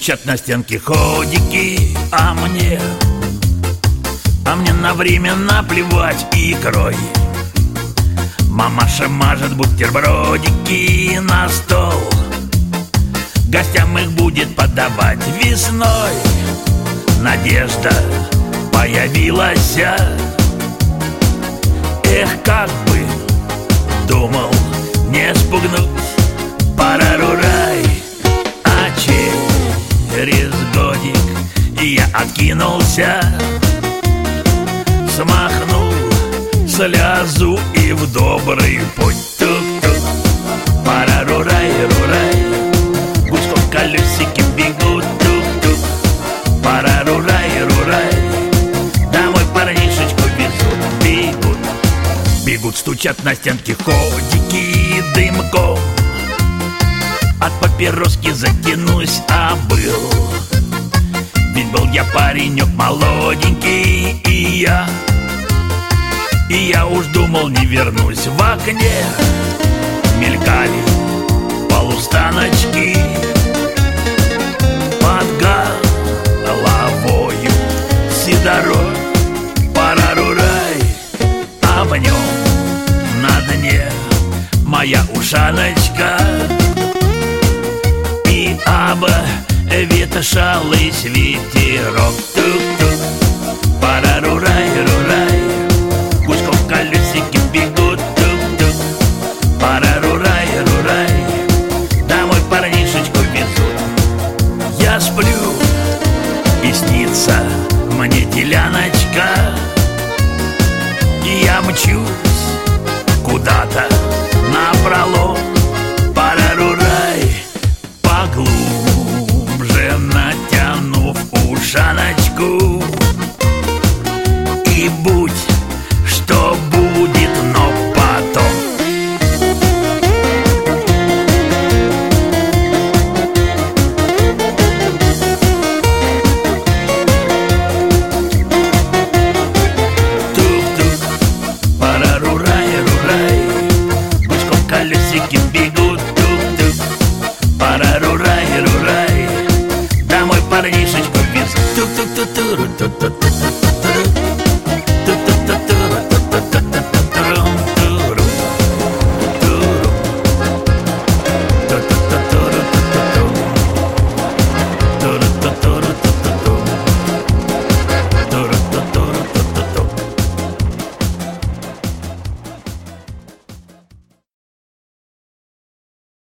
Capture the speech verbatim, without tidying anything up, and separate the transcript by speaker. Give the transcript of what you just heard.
Speaker 1: стучат на стенке ходики, а мне, а мне на время наплевать икрой. Мамаша мажет бутербродики на стол, гостям их будет подавать весной. Надежда появилась, эх, как бы, думал, не спугнуть парарурай. А через годик я откинулся, смахнул слезу и в добрый путь. Тук-тук, парарурай, рурай, гуськом колесики бегут. Тук-тук, парарурай, рурай, домой парнишечку везут. Бегут, бегут, стучат на стенке ходики дымком. От папироски затянусь, а был, ведь был я паренек молоденький, и я, и я уж думал, не вернусь. В окне мелькали полустаночки, под головою сидорой, парарурай, а в нем на дне моя ушаночка. И обветшалый ветерок. Тук-тук, парарурай, рурай, гуськом колесики бегут. Тук-тук, парарурай, рурай, домой парнишечку везут. Я сплю, и снится мне деляночка, и я мчусь куда-то напролом.